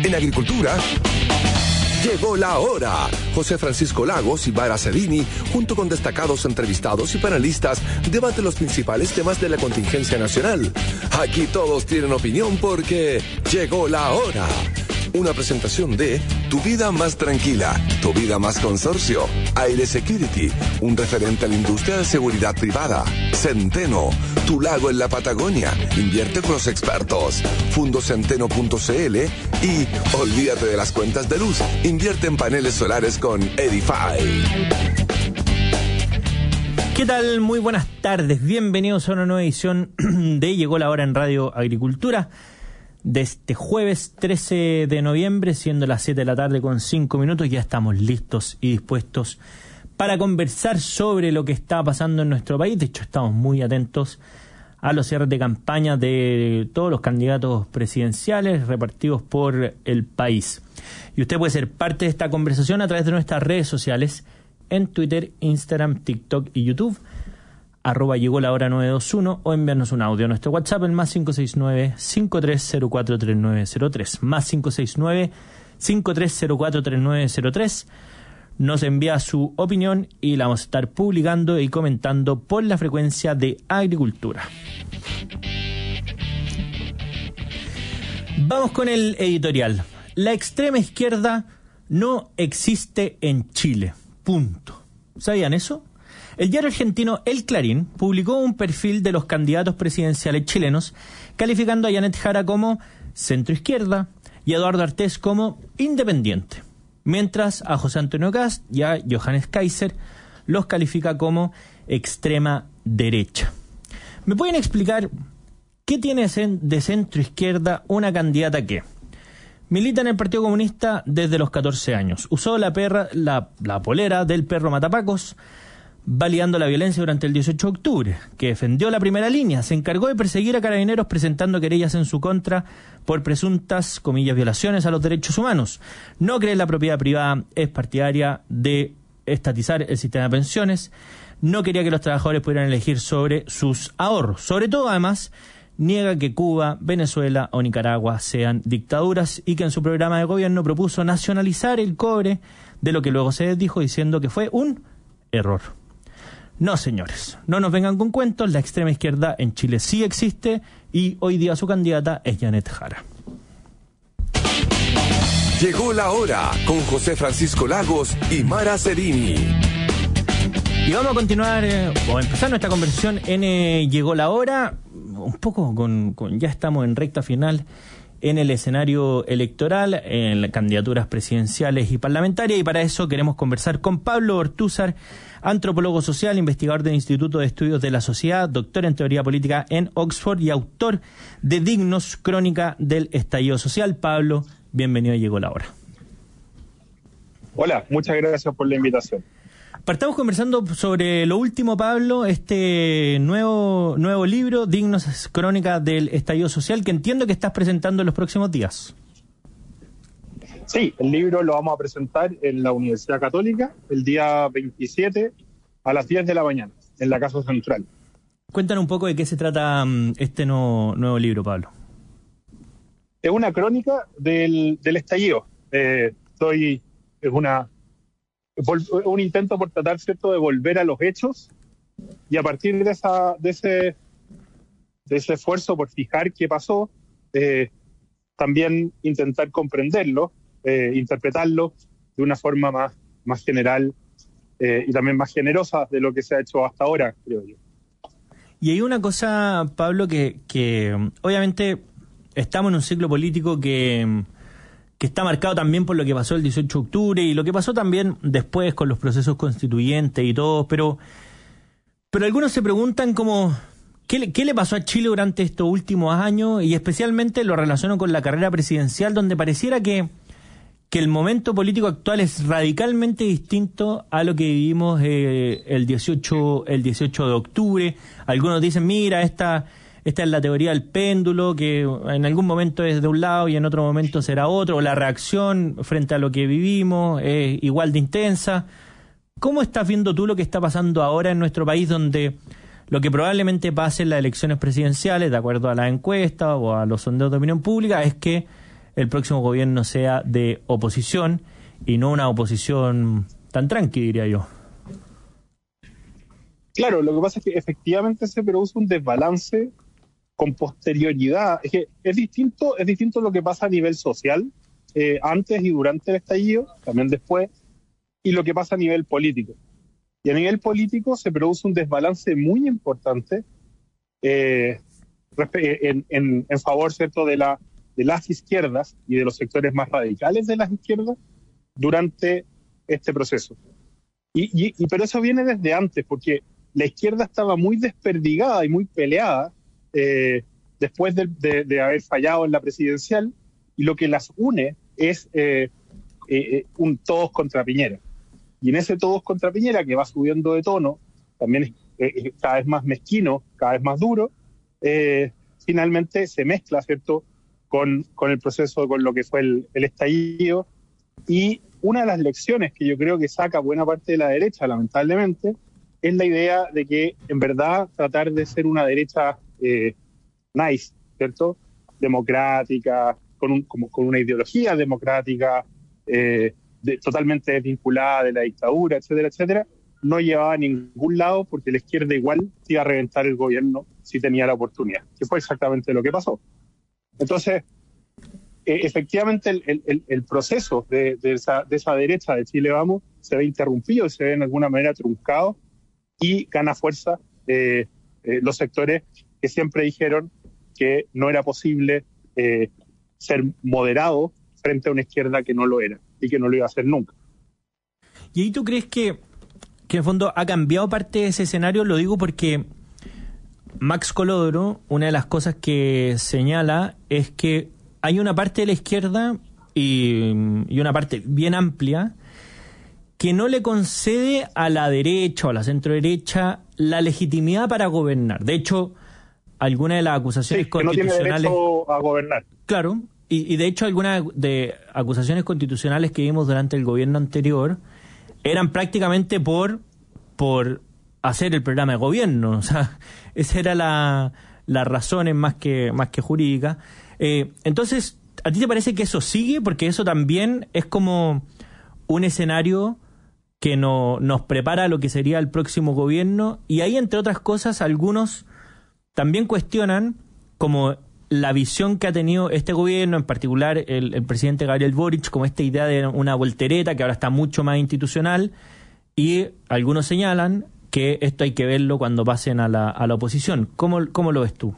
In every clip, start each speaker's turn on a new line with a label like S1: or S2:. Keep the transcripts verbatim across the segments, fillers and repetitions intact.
S1: En agricultura, llegó la hora. José Francisco Lagos y Mara Cerini, junto con destacados entrevistados y panelistas, debaten los principales temas de la contingencia nacional. Aquí todos tienen opinión porque llegó la hora. Una presentación de Tu Vida Más Tranquila, Tu Vida Más Consorcio, Aire Security, un referente a la industria de seguridad privada, Centeno, Tu Lago en la Patagonia, invierte con los expertos, Fundocenteno punto c l y olvídate de las cuentas de luz, invierte en paneles solares con Edify.
S2: ¿Qué tal? Muy buenas tardes, bienvenidos a una nueva edición de Llegó la Hora en Radio Agricultura. De este jueves trece de noviembre, siendo las siete de la tarde con cinco minutos, ya estamos listos y dispuestos para conversar sobre lo que está pasando en nuestro país. De hecho, estamos muy atentos a los cierres de campaña de todos los candidatos presidenciales repartidos por el país. Y usted puede ser parte de esta conversación a través de nuestras redes sociales en Twitter, Instagram, TikTok y YouTube. Arroba llegó la hora nueve dos uno o enviarnos un audio a nuestro WhatsApp el más cinco seis nueve, cinco tres cero cuatro, tres nueve cero tres, más cinco seis nueve, cinco tres cero cuatro, tres nueve cero tres. Nos envía su opinión y la vamos a estar publicando y comentando por la frecuencia de Agricultura. Vamos con el editorial. La extrema izquierda no existe en Chile. Punto. ¿Sabían eso? El diario argentino El Clarín publicó un perfil de los candidatos presidenciales chilenos, calificando a Janet Jara como centroizquierda y a Eduardo Artés como independiente, mientras a José Antonio Kast y a Johannes Kaiser los califica como extrema derecha. ¿Me pueden explicar qué tiene de centroizquierda una candidata que milita en el Partido Comunista desde los catorce años, usó la, perra, la, la polera del perro matapacos, validando la violencia durante el dieciocho de octubre, que defendió la primera línea, se encargó de perseguir a carabineros presentando querellas en su contra por presuntas, comillas, violaciones a los derechos humanos, no cree en la propiedad privada, es partidaria de estatizar el sistema de pensiones, no quería que los trabajadores pudieran elegir sobre sus ahorros, sobre todo, además, niega que Cuba, Venezuela o Nicaragua sean dictaduras y que en su programa de gobierno propuso nacionalizar el cobre, de lo que luego se desdijo diciendo que fue un error. No, señores, no nos vengan con cuentos, la extrema izquierda en Chile sí existe y hoy día su candidata es Janet Jara.
S1: Llegó la hora con José Francisco Lagos y Mara Cerini.
S2: Y vamos a continuar, eh, o empezar nuestra conversación en eh, Llegó la Hora, un poco con, con, ya estamos en recta final en el escenario electoral, en las candidaturas presidenciales y parlamentarias, y para eso queremos conversar con Pablo Ortúzar, antropólogo social, investigador del Instituto de Estudios de la Sociedad, doctor en teoría política en Oxford y autor de Dignos, crónica del estallido social. Pablo, bienvenido a Llegó la Hora.
S3: Hola, muchas gracias por la invitación.
S2: Partamos conversando sobre lo último, Pablo, este nuevo nuevo libro, Dignos, crónica del estallido social, que entiendo que estás presentando en los próximos días.
S3: Sí, el libro lo vamos a presentar en la Universidad Católica el día veintisiete a las diez de la mañana, en la Casa Central.
S2: Cuéntanos un poco de qué se trata este nuevo, nuevo libro, Pablo.
S3: Es una crónica del, del estallido. Eh, soy, es una... un intento por tratar, ¿cierto?, de volver a los hechos y a partir de esa de ese de ese esfuerzo por fijar qué pasó, eh, también intentar comprenderlo, eh, interpretarlo de una forma más, más general eh, y también más generosa de lo que se ha hecho hasta ahora, creo yo.
S2: Y hay una cosa, Pablo, que, que obviamente estamos en un ciclo político que... que está marcado también por lo que pasó el dieciocho de octubre y lo que pasó también después con los procesos constituyentes y todo, pero pero algunos se preguntan como ¿qué le, qué le pasó a Chile durante estos últimos años? Y especialmente lo relaciono con la carrera presidencial, donde pareciera que, que el momento político actual es radicalmente distinto a lo que vivimos eh, el dieciocho el dieciocho de octubre. Algunos dicen, mira, esta... Esta es la teoría del péndulo, que en algún momento es de un lado y en otro momento será otro, o la reacción frente a lo que vivimos es igual de intensa. ¿Cómo estás viendo tú lo que está pasando ahora en nuestro país, donde lo que probablemente pase en las elecciones presidenciales, de acuerdo a las encuestas o a los sondeos de opinión pública, es que el próximo gobierno sea de oposición y no una oposición tan tranqui, diría yo.
S3: Claro, lo que pasa es que efectivamente se produce un desbalance con posterioridad. Es que es distinto, es distinto lo que pasa a nivel social, eh, antes y durante el estallido, también después, y lo que pasa a nivel político. Y a nivel político se produce un desbalance muy importante eh, en, en, en favor, ¿cierto?, de, la, de las izquierdas y de los sectores más radicales de las izquierdas durante este proceso. Y, y, y pero eso viene desde antes, porque la izquierda estaba muy desperdigada y muy peleada eh, después de, de, de haber fallado en la presidencial, y lo que las une es eh, eh, un todos contra Piñera. Y en ese todos contra Piñera, que va subiendo de tono, también es eh, cada vez más mezquino, cada vez más duro, eh, finalmente se mezcla, ¿cierto?, con, con el proceso, con lo que fue el, el estallido. Y una de las lecciones que yo creo que saca buena parte de la derecha, lamentablemente, es la idea de que, en verdad, tratar de ser una derecha eh, nice, ¿cierto?, democrática, con, un, como, con una ideología democrática, eh, de, totalmente desvinculada de la dictadura, etcétera, etcétera, no llevaba a ningún lado, porque la izquierda igual iba a reventar el gobierno si tenía la oportunidad, que fue exactamente lo que pasó. Entonces, eh, efectivamente, el, el, el proceso de, de, esa, de esa derecha de Chile Vamos se ve interrumpido, se ve en alguna manera truncado, y gana fuerza eh, eh, los sectores que siempre dijeron que no era posible eh, ser moderado frente a una izquierda que no lo era y que no lo iba a hacer nunca.
S2: ¿Y ahí tú crees que, que en el fondo ha cambiado parte de ese escenario? Lo digo porque Max Colodro, una de las cosas que señala es que hay una parte de la izquierda y, y una parte bien amplia que no le concede a la derecha o a la centroderecha la legitimidad para gobernar. De hecho, algunas de las acusaciones
S3: sí,
S2: constitucionales...
S3: que no tiene derecho a gobernar.
S2: Claro, y, y de hecho algunas de acusaciones constitucionales que vimos durante el gobierno anterior eran prácticamente por, por hacer el programa de gobierno. O sea, esa era la, la razón más que, más que jurídica. Eh, entonces, ¿a ti te parece que eso sigue? Porque eso también es como un escenario que no, nos prepara a lo que sería el próximo gobierno, y ahí, entre otras cosas, algunos también cuestionan como la visión que ha tenido este gobierno, en particular el, el presidente Gabriel Boric, como esta idea de una voltereta que ahora está mucho más institucional, y algunos señalan que esto hay que verlo cuando pasen a la, a la oposición. ¿Cómo, cómo lo ves tú?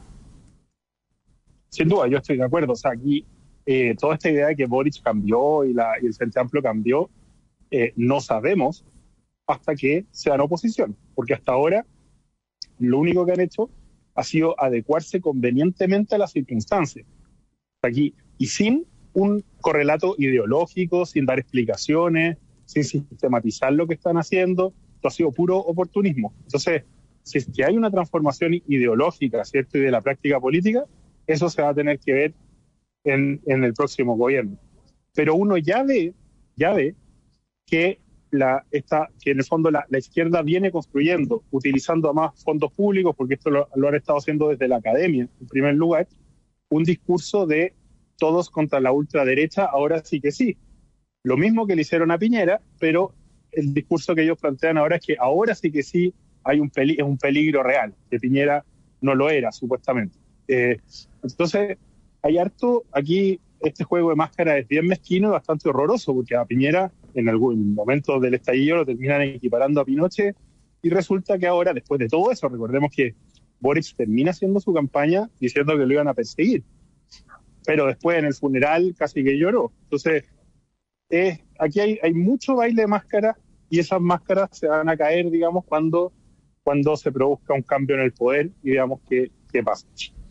S3: Sin duda, yo estoy de acuerdo. O sea, aquí eh, toda esta idea de que Boric cambió y, la, y el Frente Amplio cambió, Eh, no sabemos hasta que sean oposición, porque hasta ahora lo único que han hecho ha sido adecuarse convenientemente a las circunstancias. Aquí, y sin un correlato ideológico, sin dar explicaciones, sin sistematizar lo que están haciendo, esto ha sido puro oportunismo. Entonces, si es que hay una transformación ideológica, ¿cierto?, y de la práctica política, eso se va a tener que ver en, en el próximo gobierno. Pero uno ya ve, ya ve que la esta que en el fondo la, la izquierda viene construyendo, utilizando más fondos públicos, porque esto lo, lo han estado haciendo desde la academia, en primer lugar, un discurso de todos contra la ultraderecha, ahora sí que sí. Lo mismo que le hicieron a Piñera, pero el discurso que ellos plantean ahora es que ahora sí que sí hay un, peli, es un peligro real, que Piñera no lo era, supuestamente. Eh, entonces, hay harto aquí. Este juego de máscara es bien mezquino y bastante horroroso, porque a Piñera en algún momento del estallido lo terminan equiparando a Pinochet, y resulta que ahora, después de todo eso, recordemos que Boric termina haciendo su campaña diciendo que lo iban a perseguir, pero después en el funeral casi que lloró. Entonces, eh, aquí hay, hay mucho baile de máscaras, y esas máscaras se van a caer, digamos, cuando, cuando se produzca un cambio en el poder y veamos qué, qué pasa.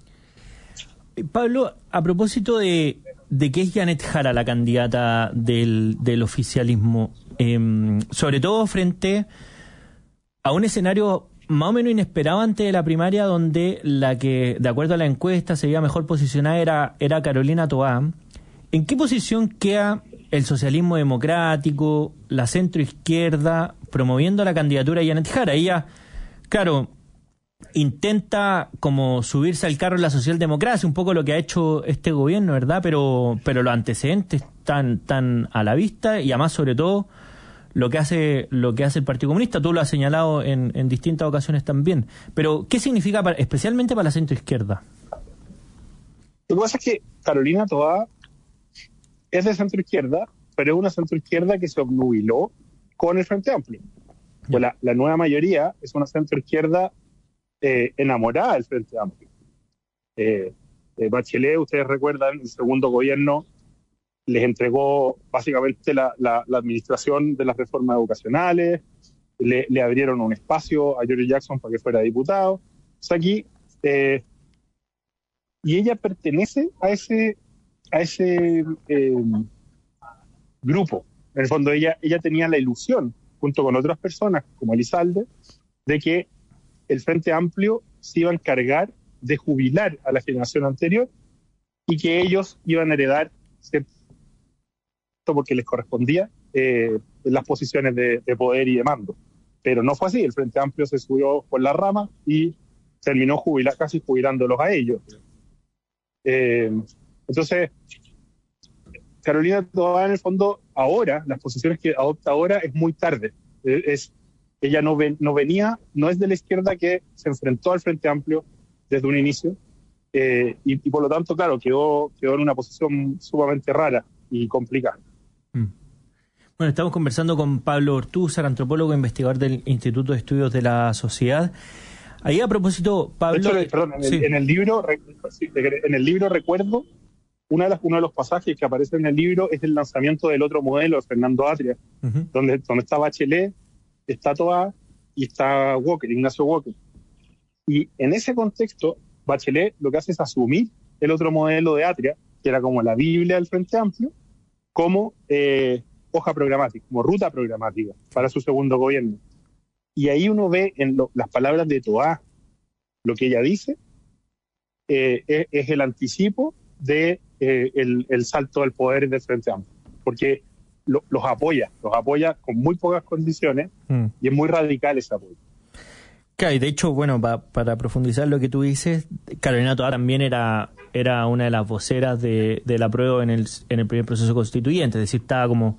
S2: Pablo, a propósito de, de que es Janet Jara la candidata del, del oficialismo, eh, sobre todo frente a un escenario más o menos inesperado antes de la primaria, donde la que, de acuerdo a la encuesta, se veía mejor posicionada era, era Carolina Toá. ¿En qué posición queda el socialismo democrático, la centroizquierda, promoviendo la candidatura de Janet Jara? Ella, claro, intenta como subirse al carro en la socialdemocracia, un poco lo que ha hecho este gobierno, ¿verdad? Pero, pero los antecedentes están, están a la vista y además, sobre todo, lo que hace lo que hace el Partido Comunista. Tú lo has señalado en, en distintas ocasiones también. Pero, ¿qué significa para, especialmente para la centroizquierda?
S3: Lo que pasa es que Carolina Toá es de centroizquierda, pero es una centroizquierda que se obnubiló con el Frente Amplio. Pues la, la nueva mayoría es una centroizquierda eh, enamorada del Frente Amplio. Eh, eh, Bachelet, ustedes recuerdan, el segundo gobierno les entregó básicamente la, la, la administración de las reformas educacionales, le, le abrieron un espacio a George Jackson para que fuera diputado. O sea, aquí, eh, y ella pertenece a ese, a ese eh, grupo. En el fondo, ella, ella tenía la ilusión, junto con otras personas, como Elizalde, de que el Frente Amplio se iba a encargar de jubilar a la generación anterior y que ellos iban a heredar, porque les correspondía, eh, las posiciones de, de poder y de mando. Pero no fue así, el Frente Amplio se subió por la rama y terminó jubilar, casi jubilándolos a ellos. Eh, entonces, Carolina Toá, en el fondo, ahora, las posiciones que adopta ahora es muy tarde. Es, es, ella no, ven, no venía, no es de la izquierda que se enfrentó al Frente Amplio desde un inicio, eh, y, y por lo tanto, claro, quedó, quedó en una posición sumamente rara y complicada.
S2: Bueno, estamos conversando con Pablo Ortúzar, antropólogo e investigador del Instituto de Estudios de la Sociedad. Ahí, a propósito, Pablo...
S3: De hecho, perdón, en,
S2: sí.
S3: el, en, el libro, en el libro recuerdo, una de las, uno de los pasajes que aparece en el libro es el lanzamiento del otro modelo de Fernando Atria, uh-huh. donde, donde está Bachelet, está Toá y está Walker, Ignacio Walker. Y en ese contexto, Bachelet lo que hace es asumir el otro modelo de Atria, que era como la Biblia del Frente Amplio, como eh, hoja programática, como ruta programática para su segundo gobierno. Y ahí uno ve en lo, las palabras de Toá, lo que ella dice, eh, es, es el anticipo de eh, el, el salto del poder del Frente Amplio, porque lo, los apoya, los apoya con muy pocas condiciones mm. y es muy radical ese apoyo.
S2: Claro, y de hecho, bueno, pa, para profundizar lo que tú dices, Carolina Toá también era, era una de las voceras de, de la apruebo en el, en el primer proceso constituyente, es decir, estaba como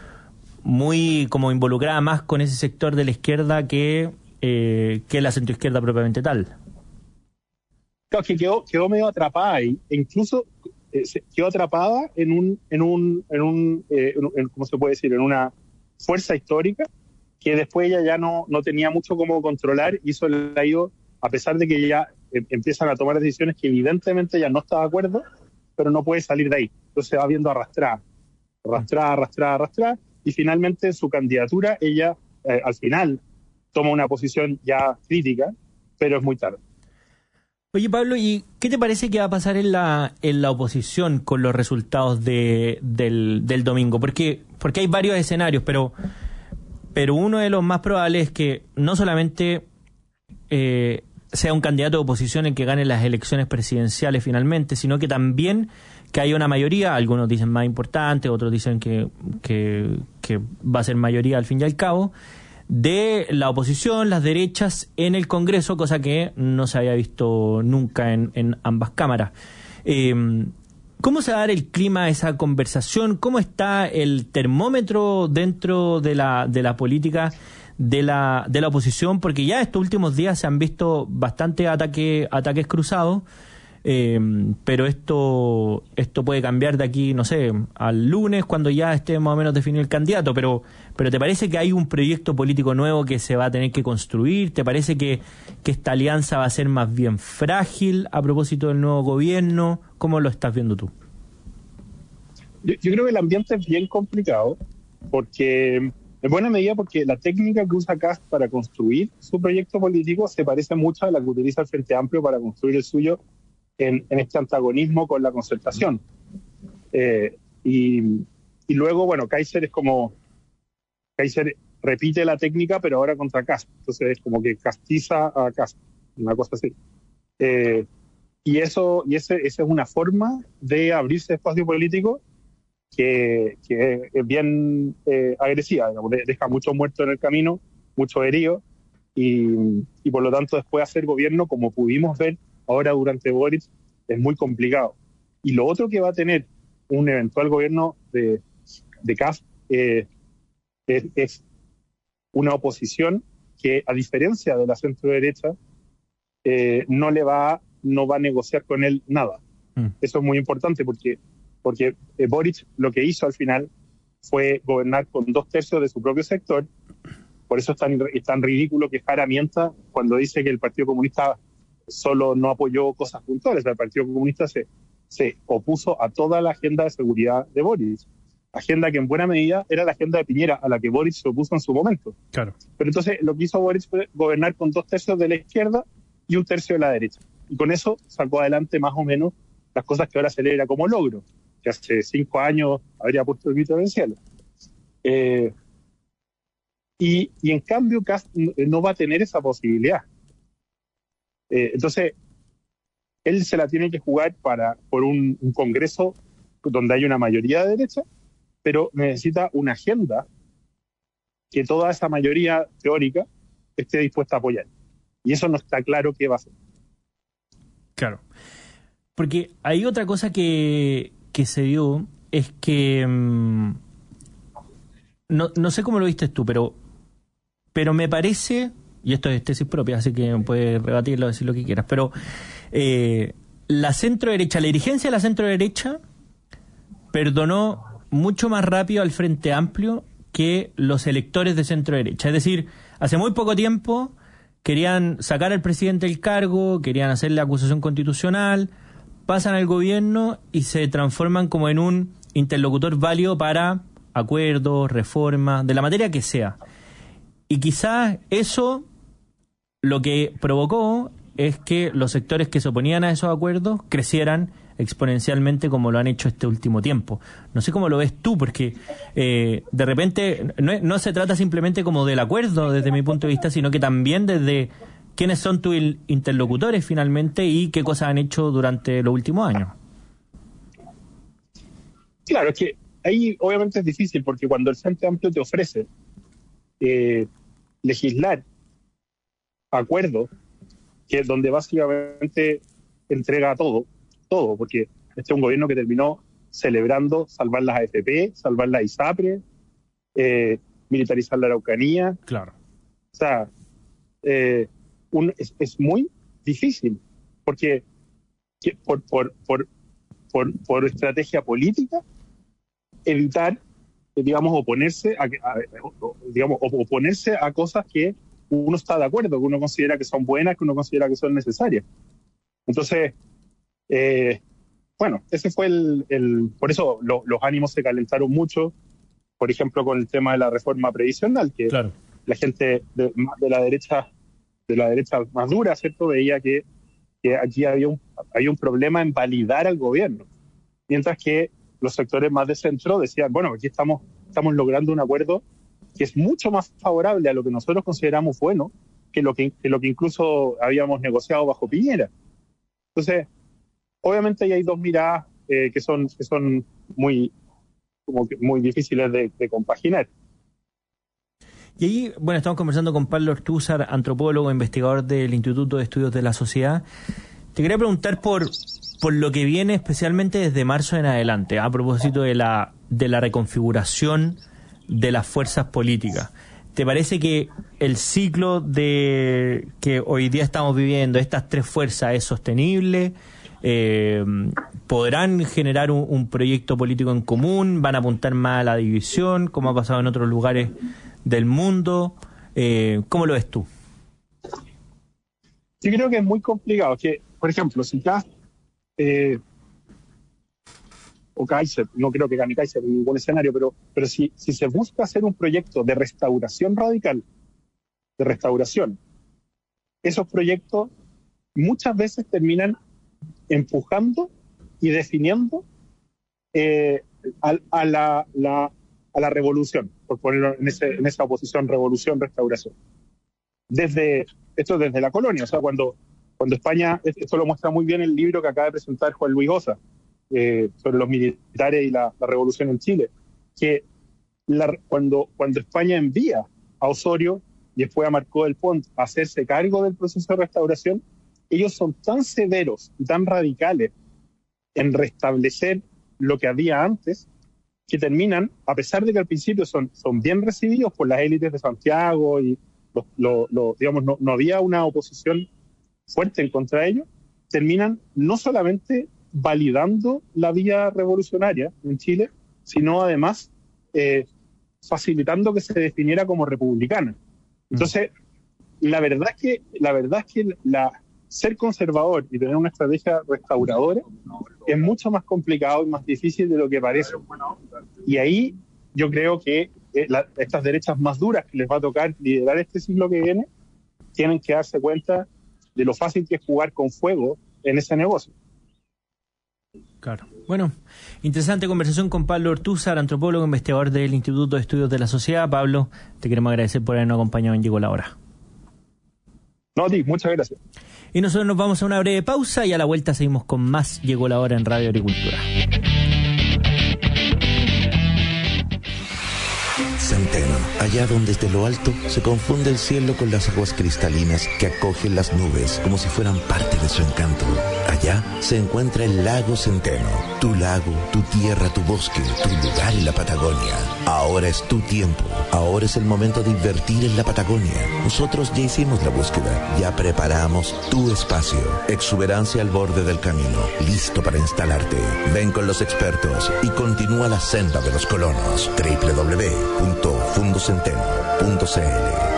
S2: muy como involucrada más con ese sector de la izquierda que, eh, que la centroizquierda propiamente tal.
S3: Claro, que quedó, quedó medio atrapada ahí, e incluso eh, quedó atrapada en un, en un, en un eh, en, en, ¿cómo se puede decir?, en una fuerza histórica que después ella ya no, no tenía mucho cómo controlar, y eso le ha ido, a pesar de que ya eh, empiezan a tomar decisiones que evidentemente ella no está de acuerdo, pero no puede salir de ahí. Entonces se va viendo arrastrada, arrastrada, arrastrada, arrastrada, y finalmente su candidatura, ella eh, al final toma una posición ya crítica, pero es muy tarde.
S2: Oye, Pablo, ¿y qué te parece que va a pasar en la en la oposición con los resultados de, del, del domingo? Porque, porque hay varios escenarios, pero... Pero uno de los más probables es que no solamente eh, sea un candidato de oposición el que gane las elecciones presidenciales finalmente, sino que también que haya una mayoría, algunos dicen más importante, otros dicen que, que, que va a ser mayoría al fin y al cabo, de la oposición, las derechas en el Congreso, cosa que no se había visto nunca en, en ambas cámaras. Eh, ¿Cómo se va a dar el clima a esa conversación? ¿Cómo está el termómetro dentro de la de la política de la de la oposición? Porque ya estos últimos días se han visto bastante ataque, ataques cruzados, eh, pero esto esto puede cambiar de aquí, no sé, al lunes, cuando ya esté más o menos definido el candidato. Pero, pero ¿te parece que hay un proyecto político nuevo que se va a tener que construir? ¿Te parece que, que esta alianza va a ser más bien frágil a propósito del nuevo gobierno? ¿Cómo lo estás viendo tú?
S3: Yo, yo creo que el ambiente es bien complicado, porque en buena medida porque la técnica que usa Kast para construir su proyecto político se parece mucho a la que utiliza el Frente Amplio para construir el suyo en, en este antagonismo con la concertación. Eh, y, y luego, bueno, Kaiser es como... Kaiser repite la técnica, pero ahora contra Kast. Entonces es como que castiza a Kast, una cosa así. Eh, y eso y ese, esa es una forma de abrirse espacio político que, que es bien eh, agresiva, digamos, deja muchos muertos en el camino, muchos heridos, y, y por lo tanto después hacer gobierno, como pudimos ver ahora durante Boric, es muy complicado. Y lo otro que va a tener un eventual gobierno de, de C A F eh, es, es una oposición que, a diferencia de la centro derecha, eh, no le va, no va a negociar con él nada. Mm. Eso es muy importante porque, porque eh, Boric lo que hizo al final fue gobernar con dos tercios de su propio sector. Por eso es tan, es tan ridículo que Jara mienta cuando dice que el Partido Comunista solo no apoyó cosas puntuales. El Partido Comunista se, se opuso a toda la agenda de seguridad de Boric. Agenda que en buena medida era la agenda de Piñera, a la que Boric se opuso en su momento.
S2: Claro.
S3: Pero entonces lo que hizo Boric fue gobernar con dos tercios de la izquierda y un tercio de la derecha. Y con eso sacó adelante más o menos las cosas que ahora celebra como logro, que hace cinco años habría puesto el grito en el cielo. Eh, y, y en cambio Kast no va a tener esa posibilidad. Eh, entonces, él se la tiene que jugar para, por un, un Congreso donde hay una mayoría de derecha, pero necesita una agenda que toda esa mayoría teórica esté dispuesta a apoyar. Y eso no está claro qué va a hacer.
S2: Claro. Porque hay otra cosa que, que se dio, es que... Mmm, no, no sé cómo lo viste tú, pero, pero me parece... Y esto es tesis propia, así que puedes rebatirlo, decir lo que quieras. Pero eh, la centro derecha, la dirigencia de la centro derecha perdonó mucho más rápido al Frente Amplio que los electores de centro derecha. Es decir, hace muy poco tiempo querían sacar al presidente del cargo, querían hacerle acusación constitucional, pasan al gobierno y se transforman como en un interlocutor válido para acuerdos, reformas, de la materia que sea. Y quizás eso lo que provocó es que los sectores que se oponían a esos acuerdos crecieran exponencialmente como lo han hecho este último tiempo. No sé cómo lo ves tú, porque eh, de repente no, no se trata simplemente como del acuerdo desde mi punto de vista, sino que también desde quiénes son tus interlocutores finalmente y qué cosas han hecho durante los últimos años.
S3: Claro, es que ahí obviamente es difícil, porque cuando el Frente Amplio te ofrece eh, legislar acuerdos, que es donde básicamente entrega todo, todo, porque este es un gobierno que terminó celebrando salvar las A F P, salvar la ISAPRE, eh, militarizar la Araucanía.
S2: Claro.
S3: O sea, eh, un, es, es muy difícil, porque que por, por, por, por, por estrategia política, evitar, digamos, oponerse a, a, digamos, oponerse a cosas que uno está de acuerdo, que uno considera que son buenas, que uno considera que son necesarias. Entonces, eh, bueno, ese fue el... el por eso lo, los ánimos se calentaron mucho, por ejemplo, con el tema de la reforma previsional, que claro, la gente de, de la derecha de la derecha más dura, ¿cierto?, veía que, que aquí había un, había un problema en validar al gobierno, mientras que los sectores más de centro decían, bueno, aquí estamos, estamos logrando un acuerdo que es mucho más favorable a lo que nosotros consideramos bueno que lo que, que lo que incluso habíamos negociado bajo Piñera. Entonces, obviamente ahí hay dos miradas eh, que son que son muy, como que muy difíciles de, de compaginar.
S2: Y ahí, bueno, estamos conversando con Pablo Ortúzar, antropólogo, investigador del Instituto de Estudios de la Sociedad. Te quería preguntar por, por lo que viene especialmente desde marzo en adelante, a propósito de la, de la reconfiguración de las fuerzas políticas. ¿Te parece que el ciclo de que hoy día estamos viviendo, estas tres fuerzas, es sostenible? Eh, ¿Podrán generar un, un proyecto político en común? ¿Van a apuntar más a la división, como ha pasado en otros lugares del mundo? Eh, ¿Cómo lo ves tú?
S3: Yo creo que es muy complicado. Que, por ejemplo, si Kast eh, o Kaiser, no creo que gane Kaiser en ningún escenario, pero, pero si, si se busca hacer un proyecto de restauración radical, de restauración, esos proyectos muchas veces terminan empujando y definiendo eh, a, a, la, la, a la revolución, por ponerlo en, ese, en esa oposición revolución-restauración. Desde, esto desde la colonia, o sea, cuando, cuando España, esto lo muestra muy bien el libro que acaba de presentar Juan Luis Osa, eh, sobre los militares y la, la revolución en Chile, que la, cuando, cuando España envía a Osorio y después a Marcó del Pont a hacerse cargo del proceso de restauración, ellos son tan severos y tan radicales en restablecer lo que había antes, que terminan, a pesar de que al principio son, son bien recibidos por las élites de Santiago y lo, lo, lo, digamos, no, no había una oposición fuerte en contra de ellos, terminan no solamente validando la vía revolucionaria en Chile, sino además eh, facilitando que se definiera como republicana. Entonces, la verdad es que, la verdad es que la, ser conservador y tener una estrategia restauradora es mucho más complicado y más difícil de lo que parece. Y ahí yo creo que eh, la, estas derechas más duras que les va a tocar liderar este siglo que viene, tienen que darse cuenta de lo fácil que es jugar con fuego en ese negocio.
S2: Claro. Bueno, interesante conversación con Pablo Ortúzar, antropólogo, investigador del Instituto de Estudios de la Sociedad. Pablo, te queremos agradecer por habernos acompañado en Llegó la Hora.
S3: No, a ti, muchas gracias.
S2: Y nosotros nos vamos a una breve pausa y a la vuelta seguimos con más Llegó la Hora en Radio Agricultura.
S4: Centeno, allá donde desde lo alto se confunde el cielo con las aguas cristalinas que acogen las nubes como si fueran parte de su encanto. Allá se encuentra el lago Centeno, tu lago, tu tierra, tu bosque, tu lugar en la Patagonia. Ahora es tu tiempo, ahora es el momento de invertir en la Patagonia. Nosotros ya hicimos la búsqueda, ya preparamos tu espacio. Exuberancia al borde del camino, listo para instalarte. Ven con los expertos y continúa la senda de los colonos. doble u doble u doble u punto fundo centeno punto c l.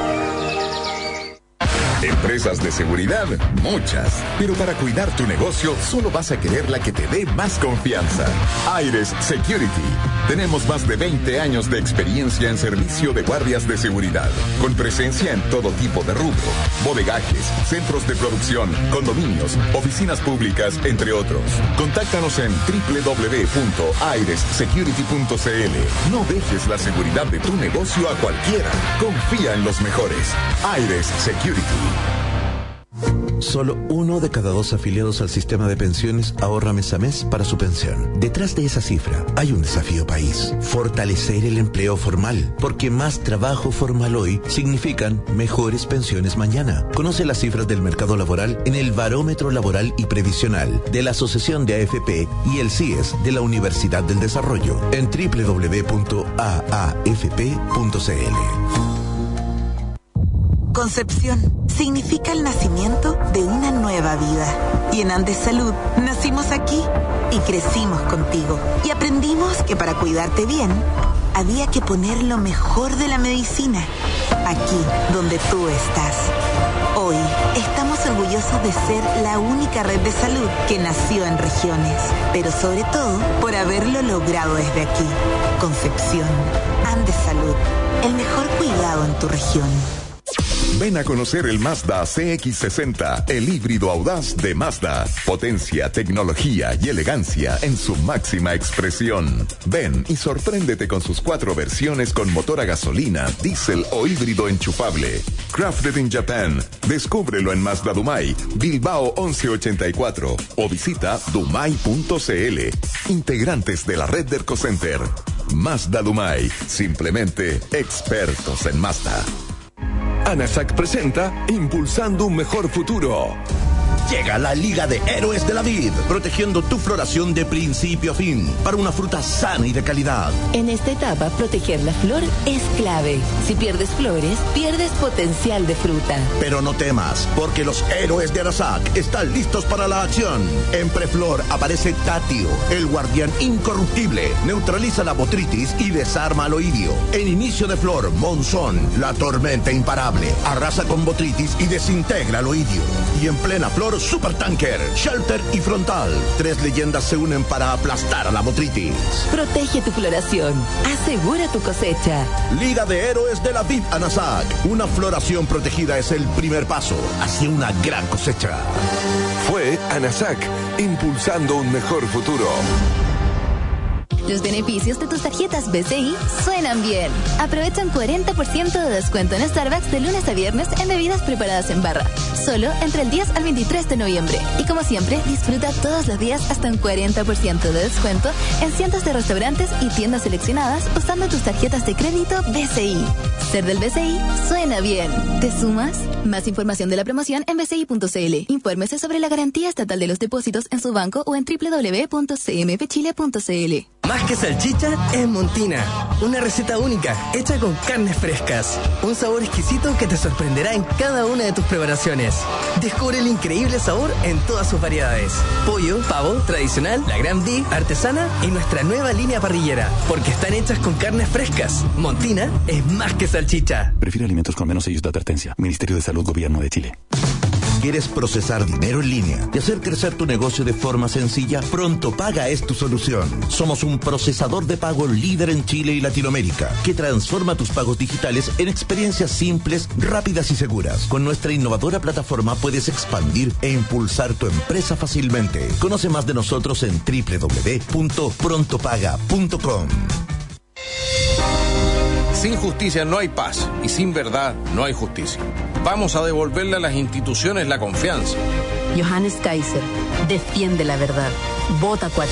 S5: Empresas de seguridad, muchas. Pero para cuidar tu negocio, solo vas a querer la que te dé más confianza. Aires Security. Tenemos más de veinte años de experiencia en servicio de guardias de seguridad, con presencia en todo tipo de rubro, bodegajes, centros de producción, condominios, oficinas públicas, entre otros. Contáctanos en doble u doble u doble u punto aires security punto c l. No dejes la seguridad de tu negocio a cualquiera. Confía en los mejores. Aires Security.
S4: Solo uno de cada dos afiliados al sistema de pensiones ahorra mes a mes para su pensión. Detrás de esa cifra hay un desafío país: fortalecer el empleo formal, porque más trabajo formal hoy significan mejores pensiones mañana. Conoce las cifras del mercado laboral en el Barómetro Laboral y Previsional de la Asociación de A F P y el C I E S de la Universidad del Desarrollo en doble u doble u doble u punto a a f p punto c l.
S6: Concepción significa el nacimiento de una nueva vida. Y en Andes Salud nacimos aquí y crecimos contigo. Y aprendimos que para cuidarte bien, había que poner lo mejor de la medicina aquí donde tú estás. Hoy estamos orgullosos de ser la única red de salud que nació en regiones, pero sobre todo por haberlo logrado desde aquí. Concepción, Andes Salud, el mejor cuidado en tu región.
S5: Ven a conocer el Mazda C X sesenta, el híbrido audaz de Mazda. Potencia, tecnología y elegancia en su máxima expresión. Ven y sorpréndete con sus cuatro versiones con motor a gasolina, diésel o híbrido enchufable. Crafted in Japan. Descúbrelo en Mazda Dumay, Bilbao once ochenta y cuatro o visita dumay punto c l. Integrantes de la red de ErcoCenter. Mazda Dumay, simplemente expertos en Mazda.
S1: ANASAC presenta Impulsando un Mejor Futuro.
S4: Llega la Liga de Héroes de la Vid, protegiendo tu floración de principio a fin, para una fruta sana y de calidad.
S7: En esta etapa, proteger la flor es clave. Si pierdes flores, pierdes potencial de fruta.
S4: Pero no temas, porque los héroes de ANASAC están listos para la acción. En Preflor aparece Tatio, el guardián incorruptible. Neutraliza la botritis y desarma al oidio. En inicio de flor, Monzón, la tormenta imparable. Arrasa con botritis y desintegra al oidio. Y en plena flor, Supertanker, Shelter y Frontal. Tres leyendas se unen para aplastar a la botritis.
S7: Protege tu floración. Asegura tu cosecha.
S4: Liga de Héroes de la Vid ANASAC. Una floración protegida es el primer paso hacia una gran cosecha.
S1: Fue ANASAC, impulsando un mejor futuro.
S8: Los beneficios de tus tarjetas B C I suenan bien. Aprovecha un cuarenta por ciento de descuento en Starbucks de lunes a viernes en bebidas preparadas en barra. Solo entre el diez al veintitrés de noviembre. Y como siempre, disfruta todos los días hasta un cuarenta por ciento de descuento en cientos de restaurantes y tiendas seleccionadas usando tus tarjetas de crédito B C I. Ser del B C I suena bien. ¿Te sumas? Más información de la promoción en b c i punto c l. Infórmese sobre la garantía estatal de los depósitos en su banco o en doble u doble u doble u punto c m p chile punto c l.
S9: Más que salchicha es Montina, una receta única hecha con carnes frescas, un sabor exquisito que te sorprenderá en cada una de tus preparaciones. Descubre el increíble sabor en todas sus variedades: pollo, pavo, tradicional, la Gran Beef, artesana y nuestra nueva línea parrillera, porque están hechas con carnes frescas. Montina es más que salchicha.
S10: Prefiere alimentos con menos sellos de advertencia. Ministerio de Salud, Gobierno de Chile.
S4: ¿Quieres procesar dinero en línea y hacer crecer tu negocio de forma sencilla? Pronto Paga es tu solución. Somos un procesador de pago líder en Chile y Latinoamérica que transforma tus pagos digitales en experiencias simples, rápidas y seguras. Con nuestra innovadora plataforma puedes expandir e impulsar tu empresa fácilmente. Conoce más de nosotros en doble u doble u doble u punto pronto paga punto com.
S11: Sin justicia no hay paz y sin verdad no hay justicia. Vamos a devolverle a las instituciones la confianza.
S7: Johannes Kaiser, defiende la verdad. Vota cuatro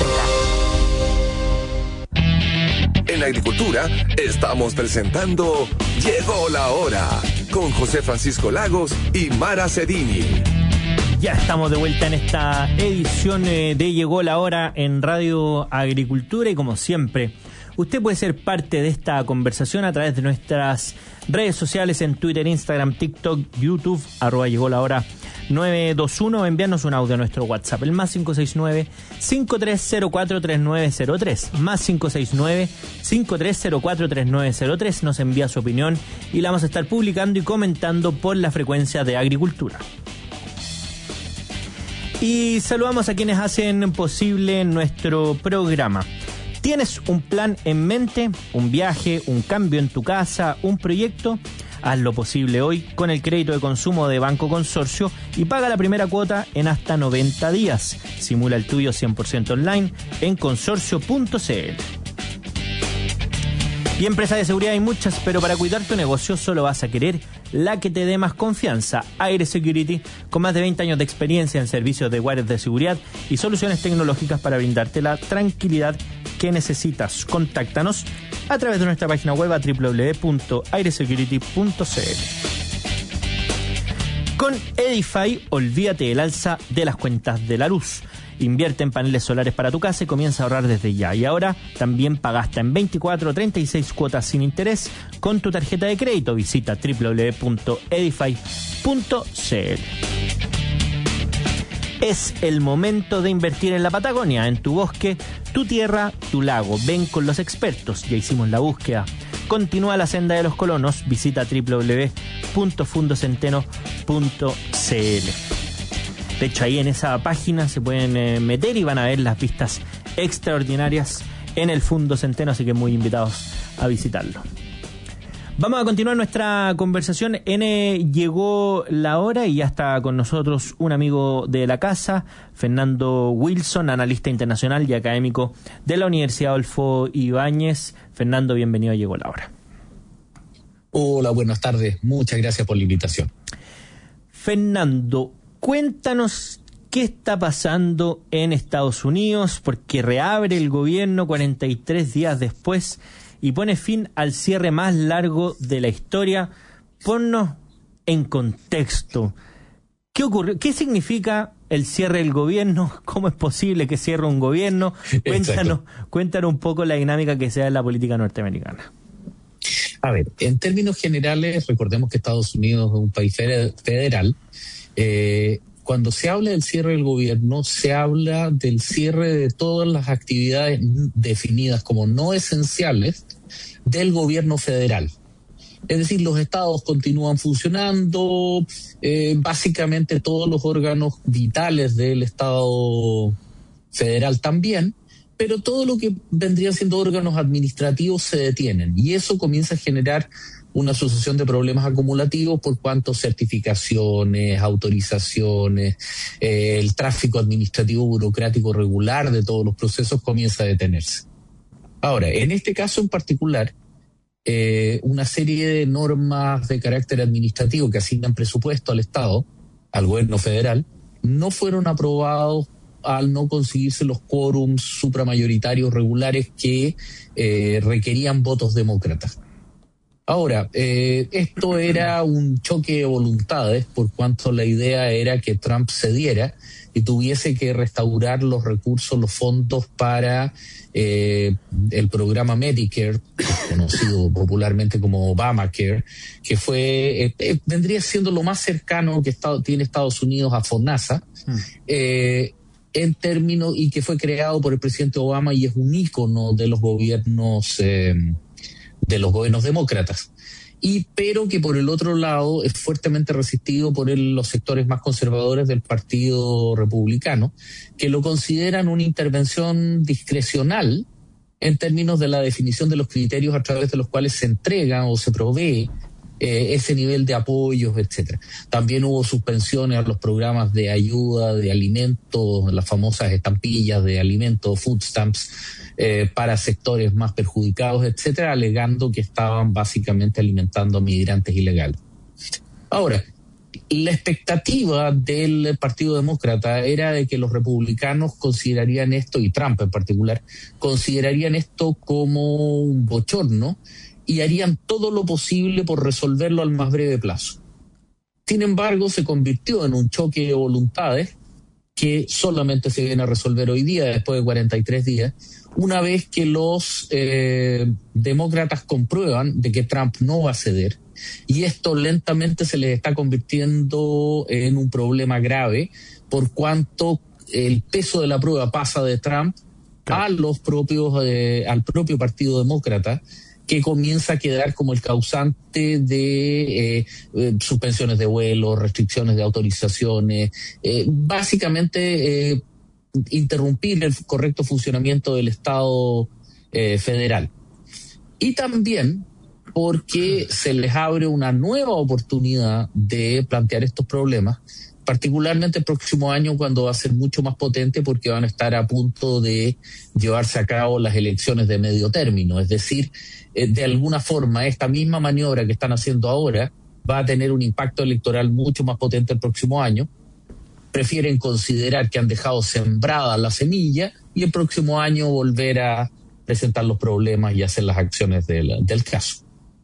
S7: K.
S1: En la agricultura estamos presentando Llegó la Hora con José Francisco Lagos y Mara Cedini.
S2: Ya estamos de vuelta en esta edición de Llegó la Hora en Radio Agricultura y como siempre, usted puede ser parte de esta conversación a través de nuestras redes sociales en Twitter, Instagram, TikTok, YouTube, arroba llegó la hora nueve dos uno, enviarnos un audio a nuestro WhatsApp, el más cinco seis nueve, cinco tres cero cuatro, tres nueve cero tres, más cinco seis nueve, cinco tres cero cuatro, tres nueve cero tres, nos envía su opinión y la vamos a estar publicando y comentando por la frecuencia de Agricultura. Y saludamos a quienes hacen posible nuestro programa. ¿Tienes un plan en mente? ¿Un viaje? ¿Un cambio en tu casa? ¿Un proyecto? Haz lo posible hoy con el crédito de consumo de Banco Consorcio y paga la primera cuota en hasta noventa días. Simula el tuyo cien por ciento online en consorcio punto c l. Y empresas de seguridad hay muchas, pero para cuidar tu negocio solo vas a querer la que te dé más confianza. Aire Security, con más de veinte años de experiencia en servicios de guardias de seguridad y soluciones tecnológicas para brindarte la tranquilidad que necesitas. Contáctanos a través de nuestra página web a doble u doble u doble u punto aire security punto c l. Con Edify, olvídate del alza de las cuentas de la luz. Invierte en paneles solares para tu casa y comienza a ahorrar desde ya. Y ahora también paga hasta en veinticuatro o treinta y seis cuotas sin interés con tu tarjeta de crédito. Visita doble u doble u doble u punto edify punto c l. Es el momento de invertir en la Patagonia, en tu bosque, tu tierra, tu lago. Ven con los expertos, ya hicimos la búsqueda. Continúa la senda de los colonos, visita doble u doble u doble u punto fundo centeno punto c l. De hecho, ahí en esa página se pueden eh, meter y van a ver las vistas extraordinarias en el Fundo Centeno, así que muy invitados a visitarlo. Vamos a continuar nuestra conversación en eh, Llegó la Hora y ya está con nosotros un amigo de la casa, Fernando Wilson, analista internacional y académico de la Universidad Adolfo Ibáñez. Fernando, bienvenido a Llegó la Hora.
S12: Hola, buenas tardes. Muchas gracias por la invitación.
S2: Fernando, cuéntanos qué está pasando en Estados Unidos, porque reabre el gobierno cuarenta y tres días después y pone fin al cierre más largo de la historia. Ponnos en contexto. ¿Qué ocurrió? ¿Qué significa el cierre del gobierno? ¿Cómo es posible que cierre un gobierno? Cuéntanos, cuéntanos un poco la dinámica que se da en la política norteamericana.
S12: A ver, en términos generales, recordemos que Estados Unidos es un país federal. Eh, cuando se habla del cierre del gobierno, se habla del cierre de todas las actividades definidas como no esenciales del gobierno federal. Es decir, los estados continúan funcionando, eh, básicamente todos los órganos vitales del estado federal también, pero todo lo que vendrían siendo órganos administrativos se detienen y eso comienza a generar una sucesión de problemas acumulativos por cuanto certificaciones, autorizaciones, eh, el tráfico administrativo burocrático regular de todos los procesos comienza a detenerse. Ahora, en este caso en particular, eh, una serie de normas de carácter administrativo que asignan presupuesto al Estado, al gobierno federal, no fueron aprobados al no conseguirse los quórums supramayoritarios regulares que eh, requerían votos demócratas. Ahora, eh, esto era un choque de voluntades, por cuanto la idea era que Trump cediera y tuviese que restaurar los recursos, los fondos para eh, el programa Medicare, conocido popularmente como Obamacare, que fue eh, eh, vendría siendo lo más cercano que está, tiene Estados Unidos a FONASA, mm. eh, en términos, y que fue creado por el presidente Obama y es un ícono de los gobiernos eh, de los gobiernos demócratas, y pero que por el otro lado es fuertemente resistido por el, los sectores más conservadores del Partido Republicano, que lo consideran una intervención discrecional en términos de la definición de los criterios a través de los cuales se entrega o se provee eh, ese nivel de apoyos, etcétera. También hubo suspensiones a los programas de ayuda de alimentos, las famosas estampillas de alimentos, food stamps, eh, para sectores más perjudicados, etcétera, alegando que estaban básicamente alimentando a migrantes ilegales. Ahora, la expectativa del Partido Demócrata era de que los republicanos considerarían esto, y Trump en particular, considerarían esto como un bochorno y harían todo lo posible por resolverlo al más breve plazo. Sin embargo, se convirtió en un choque de voluntades que solamente se viene a resolver hoy día, después de cuarenta y tres días, una vez que los eh, demócratas comprueban de que Trump no va a ceder, y esto lentamente se les está convirtiendo en un problema grave, por cuanto el peso de la prueba pasa de Trump a los propios, eh, al propio Partido Demócrata, que comienza a quedar como el causante de eh, eh, suspensiones de vuelos, restricciones de autorizaciones, eh, básicamente eh, interrumpir el correcto funcionamiento del Estado eh, federal. Y también porque se les abre una nueva oportunidad de plantear estos problemas, particularmente el próximo año, cuando va a ser mucho más potente, porque van a estar a punto de llevarse a cabo las elecciones de medio término. Es decir, eh, de alguna forma, esta misma maniobra que están haciendo ahora va a tener un impacto electoral mucho más potente el próximo año. Prefieren considerar que han dejado sembrada la semilla y el próximo año volver a presentar los problemas y hacer las acciones del, del caso.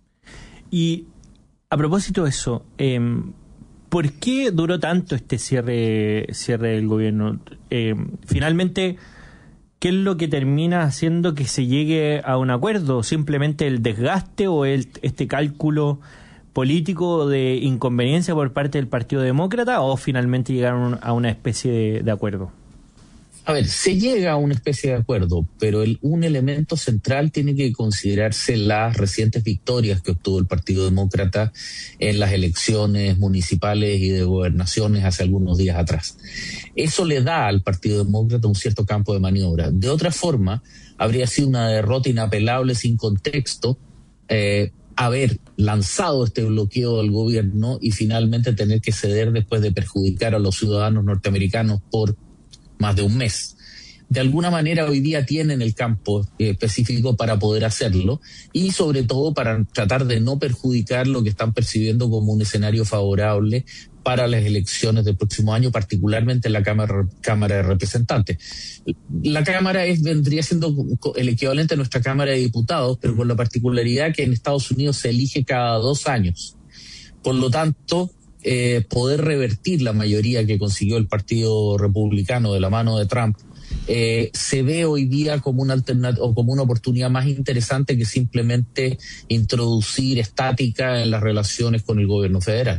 S2: Y a propósito de eso, eh, ¿por qué duró tanto este cierre cierre del gobierno? Eh, finalmente, ¿qué es lo que termina haciendo que se llegue a un acuerdo? ¿Simplemente el desgaste o el, este cálculo político de inconveniencia por parte del Partido Demócrata, o finalmente llegaron a una especie de, de acuerdo?
S12: A ver, se llega a una especie de acuerdo, pero el, un elemento central tiene que considerarse las recientes victorias que obtuvo el Partido Demócrata en las elecciones municipales y de gobernaciones hace algunos días atrás. Eso le da al Partido Demócrata un cierto campo de maniobra. De otra forma, habría sido una derrota inapelable sin contexto, eh, haber lanzado este bloqueo del gobierno y finalmente tener que ceder después de perjudicar a los ciudadanos norteamericanos por más de un mes. De alguna manera hoy día tienen el campo eh, específico para poder hacerlo, y sobre todo para tratar de no perjudicar lo que están percibiendo como un escenario favorable para las elecciones del próximo año, particularmente en la Cámara, Cámara de Representantes. La Cámara es, vendría siendo el equivalente a nuestra Cámara de Diputados, pero con la particularidad que en Estados Unidos se elige cada dos años. Por lo tanto, Eh, poder revertir la mayoría que consiguió el Partido Republicano de la mano de Trump, eh, se ve hoy día como una alternativa o como una oportunidad más interesante que simplemente introducir estática en las relaciones con el gobierno federal.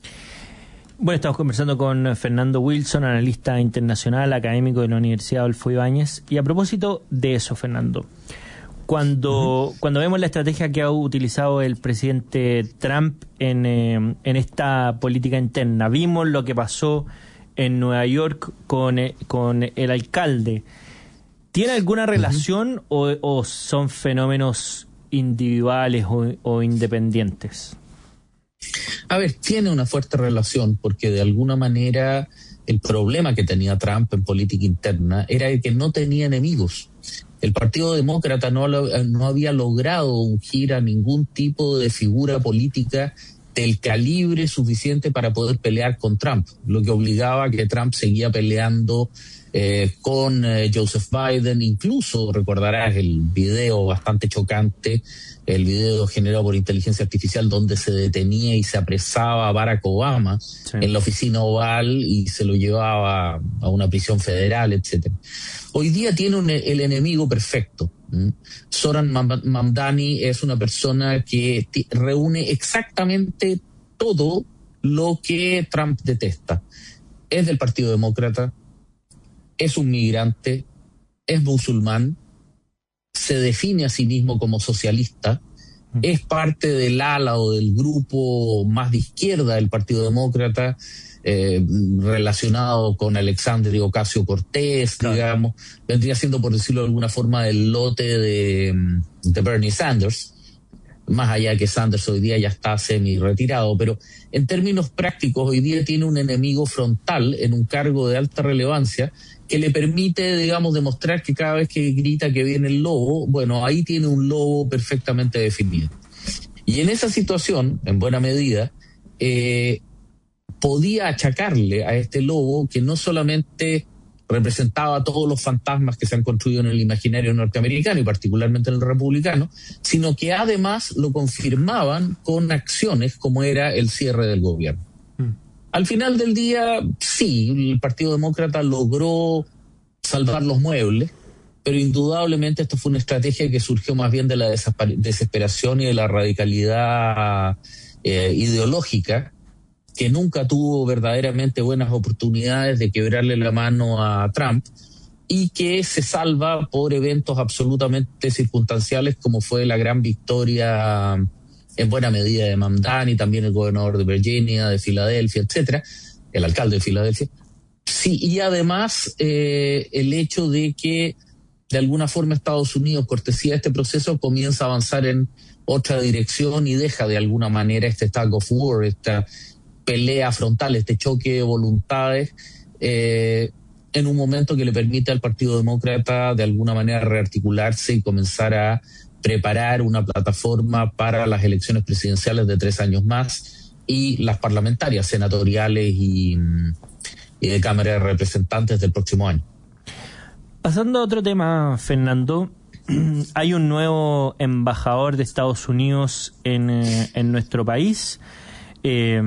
S2: Bueno, estamos conversando con Fernando Wilson, analista internacional, académico de la Universidad Adolfo Ibáñez. Y a propósito de eso, Fernando, Cuando, uh-huh. cuando vemos la estrategia que ha utilizado el presidente Trump en, eh, en esta política interna, vimos lo que pasó en Nueva York con, eh, con el alcalde. ¿Tiene alguna relación uh-huh. o, o son fenómenos individuales o, o independientes?
S12: A ver, tiene una fuerte relación, porque de alguna manera el problema que tenía Trump en política interna era el que no tenía enemigos. El Partido Demócrata no, no había logrado ungir a ningún tipo de figura política del calibre suficiente para poder pelear con Trump, lo que obligaba a que Trump seguía peleando eh, con eh, Joseph Biden. Incluso recordarás el video bastante chocante, el video generado por inteligencia artificial donde se detenía y se apresaba a Barack Obama sí. en la oficina oval y se lo llevaba a una prisión federal, etcétera. Hoy día tiene un, el enemigo perfecto. ¿Mm? Zoran Mamdani es una persona que t- reúne exactamente todo lo que Trump detesta. Es del Partido Demócrata, es un migrante, es musulmán, se define a sí mismo como socialista, ¿Mm? es parte del ala o del grupo más de izquierda del Partido Demócrata, Eh, relacionado con Alexandria Ocasio-Cortez, claro. digamos, vendría siendo, por decirlo de alguna forma, el lote de, de Bernie Sanders, más allá que Sanders hoy día ya está semi-retirado, pero en términos prácticos hoy día tiene un enemigo frontal en un cargo de alta relevancia que le permite, digamos, demostrar que cada vez que grita que viene el lobo, bueno, ahí tiene un lobo perfectamente definido. Y en esa situación, en buena medida, eh, podía achacarle a este lobo que no solamente representaba todos los fantasmas que se han construido en el imaginario norteamericano y particularmente en el republicano, sino que además lo confirmaban con acciones como era el cierre del gobierno. Mm. Al final del día, sí, el Partido Demócrata logró salvar los muebles, pero indudablemente esto fue una estrategia que surgió más bien de la desesperación y de la radicalidad eh, ideológica, que nunca tuvo verdaderamente buenas oportunidades de quebrarle la mano a Trump y que se salva por eventos absolutamente circunstanciales como fue la gran victoria en buena medida de Mamdani, también el gobernador de Virginia, de Filadelfia, etcétera, el alcalde de Filadelfia. Sí, y además eh, el hecho de que de alguna forma Estados Unidos, cortesía de este proceso, comienza a avanzar en otra dirección y deja de alguna manera este tug of war, esta pelea frontal, este choque de voluntades, eh, en un momento que le permite al Partido Demócrata de alguna manera rearticularse y comenzar a preparar una plataforma para las elecciones presidenciales de tres años más y las parlamentarias, senatoriales y, y de Cámara de Representantes del próximo año.
S2: Pasando a otro tema, Fernando, hay un nuevo embajador de Estados Unidos en, eh, en nuestro país. Eh,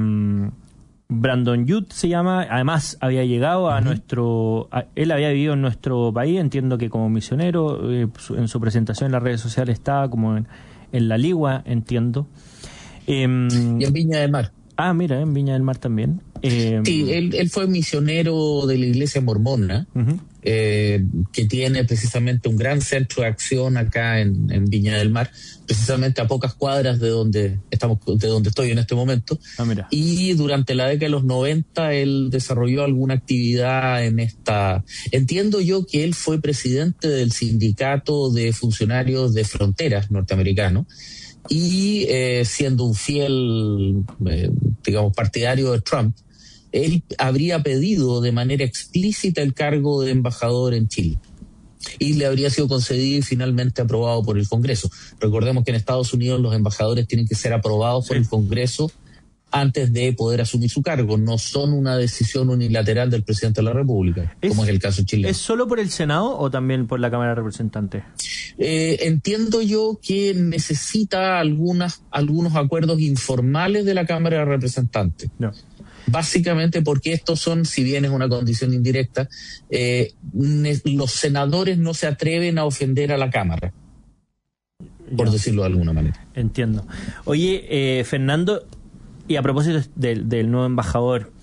S2: Brandon Youth se llama, además había llegado a uh-huh. nuestro, a, él había vivido en nuestro país, entiendo que como misionero, eh, en su presentación en las redes sociales estaba como en, en La Ligua, entiendo. Eh,
S12: y en Viña del Mar.
S2: Ah, mira, en Viña del Mar también. Eh,
S12: sí, él, él fue misionero de la iglesia mormona, uh-huh. eh, que tiene precisamente un gran centro de acción acá en, en Viña del Mar, precisamente a pocas cuadras de donde estamos, de donde estoy en este momento.
S2: Ah, mira.
S12: Y durante la década de los noventa él desarrolló alguna actividad en esta. Entiendo yo que él fue presidente del sindicato de funcionarios de fronteras norteamericano. Y eh, siendo un fiel, eh, digamos, partidario de Trump, él habría pedido de manera explícita el cargo de embajador en Chile y le habría sido concedido y finalmente aprobado por el Congreso. Recordemos que en Estados Unidos los embajadores tienen que ser aprobados sí. por el Congreso antes de poder asumir su cargo. No son una decisión unilateral del presidente de la República, es, como es el caso chileno.
S2: ¿Es solo por el Senado o también por la Cámara de Representantes?
S12: Eh, entiendo yo que necesita algunas, algunos acuerdos informales de la Cámara de Representantes. No. Básicamente porque estos son, si bien es una condición indirecta, eh, los senadores no se atreven a ofender a la Cámara, por ya. decirlo de alguna manera.
S2: Entiendo. Oye, eh, Fernando, y a propósito del, del nuevo embajador,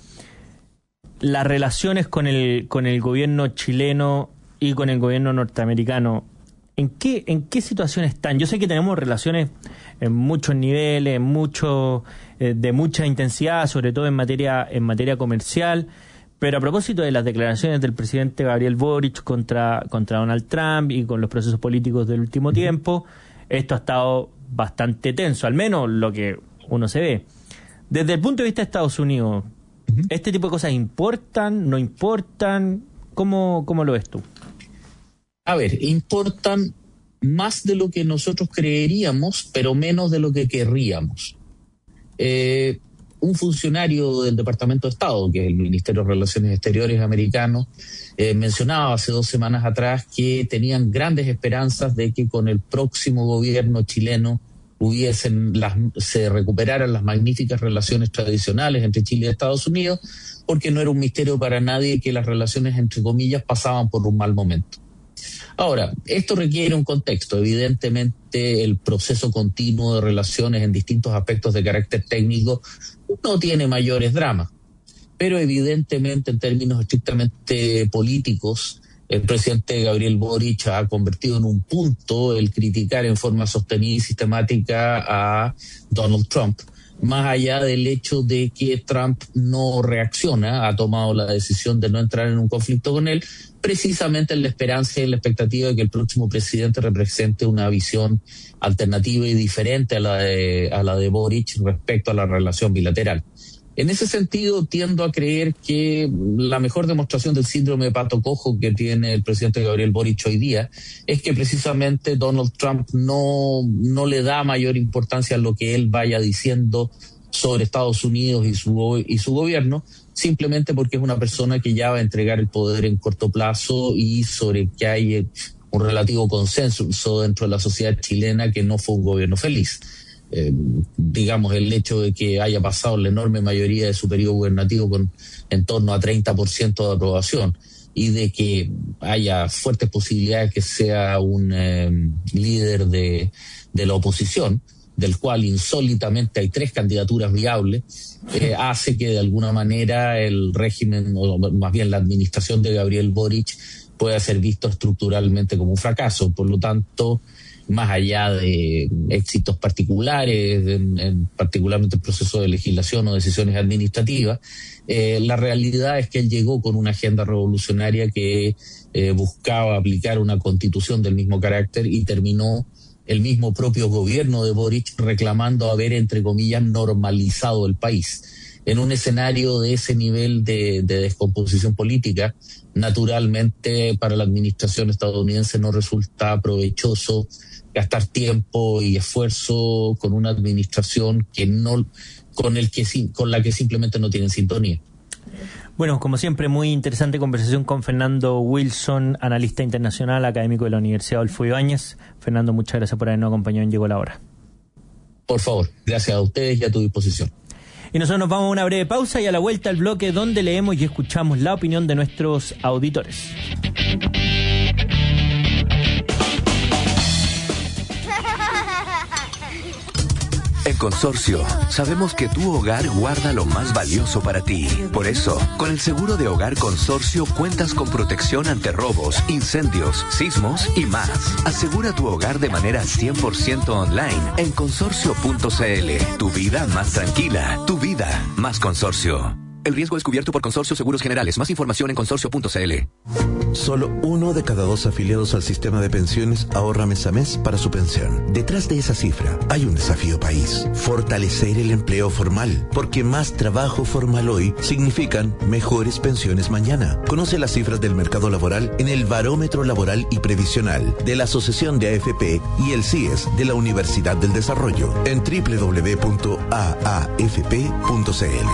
S2: las relaciones con el con el gobierno chileno y con el gobierno norteamericano, ¿en qué en qué situación están? Yo sé que tenemos relaciones en muchos niveles, en mucho, eh, de mucha intensidad, sobre todo en materia en materia comercial, pero a propósito de las declaraciones del presidente Gabriel Boric contra contra Donald Trump y con los procesos políticos del último tiempo, esto ha estado bastante tenso, al menos lo que uno se ve. Desde el punto de vista de Estados Unidos, uh-huh. ¿este tipo de cosas importan, no importan? ¿Cómo, cómo lo ves tú?
S12: A ver, importan más de lo que nosotros creeríamos, pero menos de lo que querríamos. Eh, un funcionario del Departamento de Estado, que es el Ministerio de Relaciones Exteriores americano, eh, mencionaba hace dos semanas atrás que tenían grandes esperanzas de que con el próximo gobierno chileno hubiesen las, se recuperaran las magníficas relaciones tradicionales entre Chile y Estados Unidos, porque no era un misterio para nadie que las relaciones, entre comillas, pasaban por un mal momento. Ahora, esto requiere un contexto. Evidentemente, el proceso continuo de relaciones en distintos aspectos de carácter técnico no tiene mayores dramas, pero evidentemente en términos estrictamente políticos, el presidente Gabriel Boric ha convertido en un punto el criticar en forma sostenida y sistemática a Donald Trump, más allá del hecho de que Trump no reacciona, ha tomado la decisión de no entrar en un conflicto con él, precisamente en la esperanza y en la expectativa de que el próximo presidente represente una visión alternativa y diferente a la de, a la de Boric respecto a la relación bilateral. En ese sentido, tiendo a creer que la mejor demostración del síndrome de pato cojo que tiene el presidente Gabriel Boric hoy día es que precisamente Donald Trump no, no le da mayor importancia a lo que él vaya diciendo sobre Estados Unidos y su, y su gobierno, simplemente porque es una persona que ya va a entregar el poder en corto plazo y sobre que hay un relativo consenso dentro de la sociedad chilena que no fue un gobierno feliz. Eh, digamos, el hecho de que haya pasado la enorme mayoría de su periodo gubernativo con en torno a treinta por ciento de aprobación y de que haya fuertes posibilidades que sea un eh, líder de, de la oposición, del cual insólitamente hay tres candidaturas viables, eh, hace que de alguna manera el régimen, o más bien la administración de Gabriel Boric, pueda ser visto estructuralmente como un fracaso. Por lo tanto, más allá de éxitos particulares, en, en particularmente el proceso de legislación o decisiones administrativas, eh, la realidad es que él llegó con una agenda revolucionaria que eh, buscaba aplicar una constitución del mismo carácter y terminó el mismo propio gobierno de Boric reclamando haber, entre comillas, normalizado el país. En un escenario de ese nivel de, de descomposición política, naturalmente para la administración estadounidense no resulta provechoso gastar tiempo y esfuerzo con una administración que no, con el que con la que simplemente no tienen sintonía.
S2: Bueno, como siempre, muy interesante conversación con Fernando Wilson, analista internacional, académico de la Universidad Adolfo Ibáñez. Fernando, muchas gracias por habernos acompañado en Llegó la Hora.
S12: Por favor, gracias a ustedes y a tu disposición.
S2: Y nosotros nos vamos a una breve pausa y a la vuelta al bloque donde leemos y escuchamos la opinión de nuestros auditores.
S13: En Consorcio, sabemos que tu hogar guarda lo más valioso para ti. Por eso, con el seguro de hogar Consorcio cuentas con protección ante robos, incendios, sismos y más. Asegura tu hogar de manera cien por ciento online en consorcio punto c l. Tu vida más tranquila, tu vida más Consorcio. El riesgo es cubierto por Consorcio Seguros Generales. Más información en consorcio punto c l.
S4: Solo uno de cada dos afiliados al sistema de pensiones ahorra mes a mes para su pensión. Detrás de esa cifra hay un desafío país: fortalecer el empleo formal, porque más trabajo formal hoy significan mejores pensiones mañana. Conoce las cifras del mercado laboral en el Barómetro Laboral y Previsional de la Asociación de A F P y el C I E S de la Universidad del Desarrollo en doble u doble u doble u punto a a f p punto c l.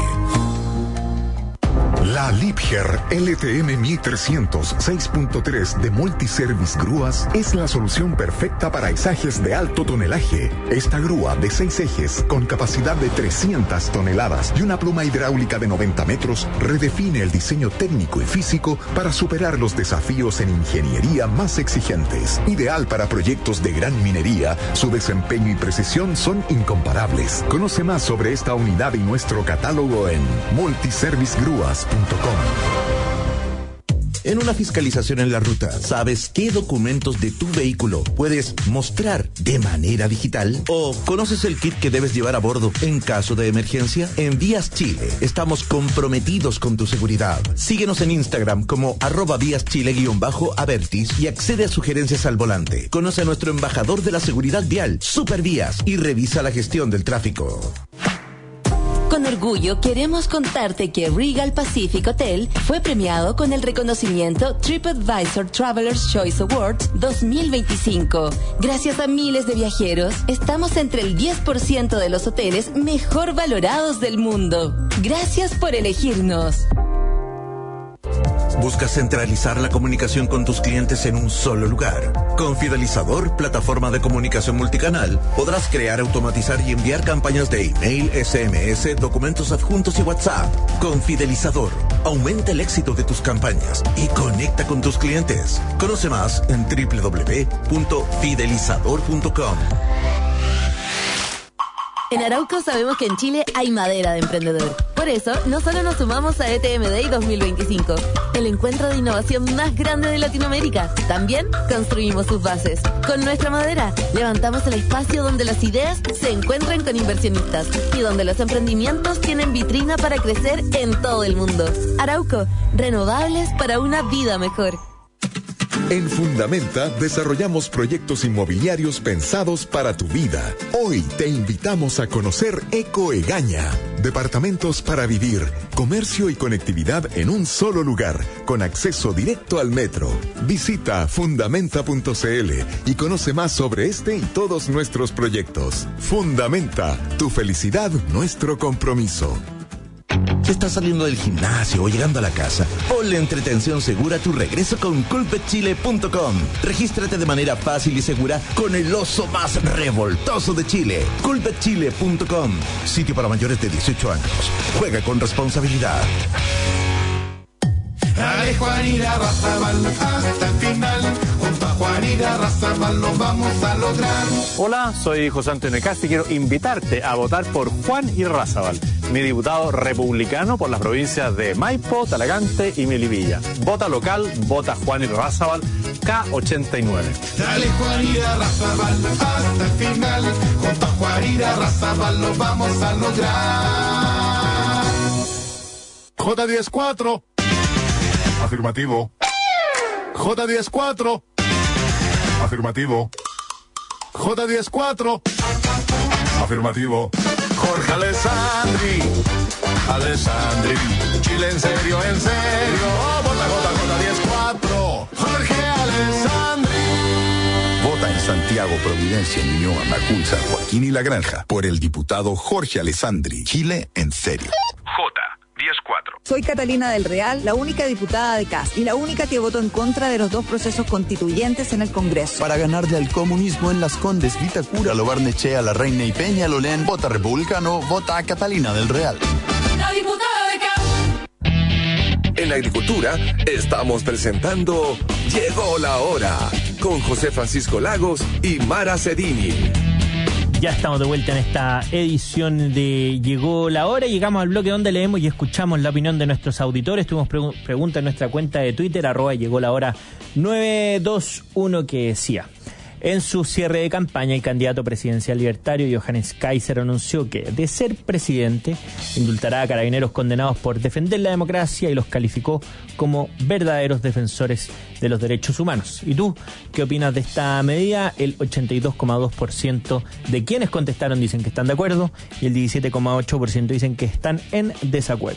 S5: La Liebherr L T M mil trescientos seis punto tres de Multiservice Grúas es la solución perfecta para izajes de alto tonelaje. Esta grúa de seis ejes con capacidad de trescientas toneladas y una pluma hidráulica de noventa metros redefine el diseño técnico y físico para superar los desafíos en ingeniería más exigentes. Ideal para proyectos de gran minería, su desempeño y precisión son incomparables. Conoce más sobre esta unidad y nuestro catálogo en multiservice grúas punto com.
S4: En una fiscalización en la ruta, ¿sabes qué documentos de tu vehículo puedes mostrar de manera digital? ¿O conoces el kit que debes llevar a bordo en caso de emergencia? En Vías Chile estamos comprometidos con tu seguridad. Síguenos en Instagram como arroba vías chile-avertis y accede a sugerencias al volante. Conoce a nuestro embajador de la seguridad vial, Supervías, y revisa la gestión del tráfico.
S7: Con orgullo queremos contarte que Regal Pacific Hotel fue premiado con el reconocimiento TripAdvisor Traveler's Choice Awards dos mil veinticinco. Gracias a miles de viajeros, estamos entre el diez por ciento de los hoteles mejor valorados del mundo. Gracias por elegirnos.
S4: ¿Buscas centralizar la comunicación con tus clientes en un solo lugar? Con Fidelizador, plataforma de comunicación multicanal, podrás crear, automatizar y enviar campañas de email, S M S, documentos adjuntos y WhatsApp. Con Fidelizador, aumenta el éxito de tus campañas y conecta con tus clientes. Conoce más en doble u doble u doble u punto fidelizador punto com.
S7: En Arauco sabemos que en Chile hay madera de emprendedor. Por eso, no solo nos sumamos a E T M Day dos mil veinticinco, el encuentro de innovación más grande de Latinoamérica, también construimos sus bases. Con nuestra madera, levantamos el espacio donde las ideas se encuentran con inversionistas y donde los emprendimientos tienen vitrina para crecer en todo el mundo. Arauco, renovables para una vida mejor.
S5: En Fundamenta desarrollamos proyectos inmobiliarios pensados para tu vida. Hoy te invitamos a conocer Eco Egaña. Departamentos para vivir, comercio y conectividad en un solo lugar, con acceso directo al metro. Visita fundamenta punto c l y conoce más sobre este y todos nuestros proyectos. Fundamenta, tu felicidad, nuestro compromiso.
S4: ¿Estás saliendo del gimnasio o llegando a la casa? Ponle entretención segura a tu regreso con culpet chile punto com. Regístrate de manera fácil y segura con el oso más revoltoso de Chile. culpet chile punto com. Sitio para mayores de dieciocho años. Juega con responsabilidad.
S14: Dale Juan y la Razabal hasta el final. Junto a Juan y la Razabal lo vamos a lograr.
S15: Hola, soy José Antonio Castro y quiero invitarte a votar por Juan Irarrázaval, mi diputado republicano por las provincias de Maipo, Talagante y Melipilla. Vota local, vota Juan Irarrázaval, K ochenta y nueve.
S14: Dale Juan Irarrázaval hasta el final. Junto a Juan Irarrázaval lo vamos a lograr.
S16: J diez cuatro. Afirmativo. J diez cuatro. Afirmativo. J diez cuatro. Afirmativo. Jorge Alessandri. Alessandri. Chile en serio, en serio. Vota, vota, J diez cuatro. Jorge Alessandri.
S5: Vota en Santiago, Providencia, Ñuñoa, Macul, San Joaquín y La Granja por el diputado Jorge Alessandri. Chile en serio.
S17: J diez cuatro.
S18: Soy Catalina del Real, la única diputada de C A S y la única que votó en contra de los dos procesos constituyentes en el Congreso.
S19: Para ganarle al comunismo en Las Condes, Vitacura, Lo Barnechea, La Reina y Peña, Lolén, vota republicano, vota a Catalina del Real.
S14: La diputada de C A S.
S1: En la agricultura estamos presentando Llegó la Hora con José Francisco Lagos y Mara Cedini.
S2: Ya estamos de vuelta en esta edición de Llegó la Hora. Llegamos al bloque donde leemos y escuchamos la opinión de nuestros auditores. Tuvimos pregu- preguntas en nuestra cuenta de Twitter, arroba Llegó la Hora nueve dos uno, que decía: en su cierre de campaña, el candidato presidencial libertario Johannes Kaiser anunció que, de ser presidente, indultará a carabineros condenados por defender la democracia y los calificó como verdaderos defensores de los derechos humanos. ¿Y tú qué opinas de esta medida? El ochenta y dos coma dos por ciento de quienes contestaron dicen que están de acuerdo y el diecisiete coma ocho por ciento dicen que están en desacuerdo.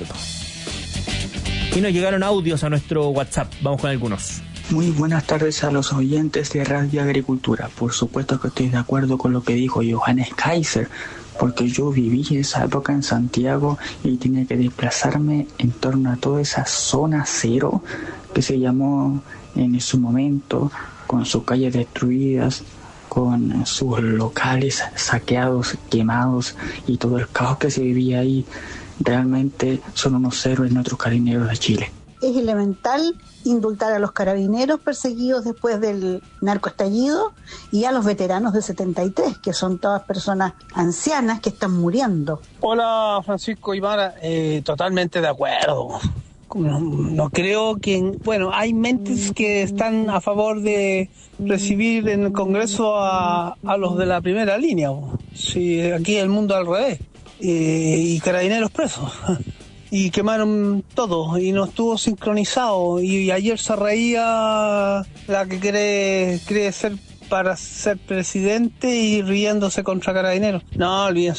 S2: Y nos llegaron audios a nuestro WhatsApp. Vamos con algunos.
S20: Muy buenas tardes a los oyentes de Radio Agricultura. Por supuesto que estoy de acuerdo con lo que dijo Johannes Kaiser, porque yo viví esa época en Santiago y tenía que desplazarme en torno a toda esa zona cero que se llamó en su momento, con sus calles destruidas, con sus locales saqueados, quemados y todo el caos que se vivía ahí. Realmente son unos héroes nuestros carabineros de Chile.
S21: Es elemental indultar a los carabineros perseguidos después del narcoestallido y a los veteranos de setenta y tres, que son todas personas ancianas que están muriendo.
S22: Hola Francisco y Mara, eh, totalmente de acuerdo. No, no creo que... Bueno, hay mentes que están a favor de recibir en el Congreso a, a los de la primera línea. Sí, aquí el mundo al revés. Eh, y carabineros presos. Y quemaron todo y no estuvo sincronizado. Y, y ayer se reía la que cree, cree ser para ser presidente y riéndose contra carabineros. No, olvídense.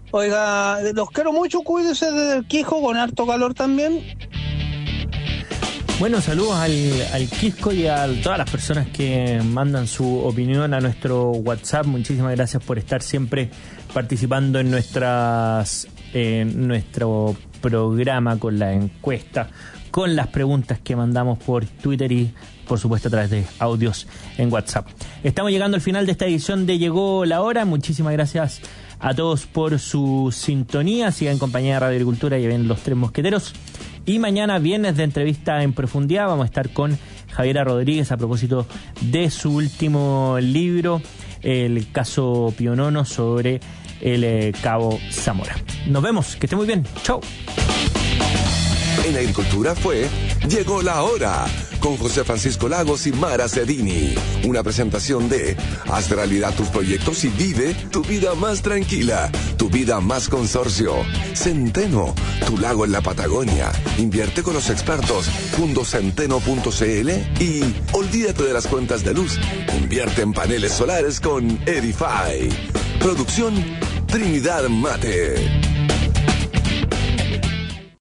S22: Oiga, los quiero mucho, cuídense del Quisco con harto calor también.
S2: Bueno, saludos al, al Quisco y a todas las personas que mandan su opinión a nuestro WhatsApp. Muchísimas gracias por estar siempre participando en nuestras en nuestro programa con la encuesta, con las preguntas que mandamos por Twitter y por supuesto a través de audios en WhatsApp. Estamos llegando al final de esta edición de Llegó la Hora. Muchísimas gracias a todos por su sintonía. Sigan en compañía de Radio Agricultura y ven Los Tres Mosqueteros. Y mañana, viernes de entrevista en profundidad, vamos a estar con Javiera Rodríguez a propósito de su último libro, el caso Pionono, sobre el eh, Cabo Zamora. Nos vemos, que esté muy bien. Chau.
S1: En Agricultura fue Llegó la Hora, con José Francisco Lagos y Mara Cedini. Una presentación de haz realidad tus proyectos y vive tu vida más tranquila, tu vida más consorcio. Centeno, tu lago en la Patagonia. Invierte con los expertos. Fundo Centeno punto c l y olvídate de las cuentas de luz. Invierte en paneles solares con Edify. Producción Trinidad Mate.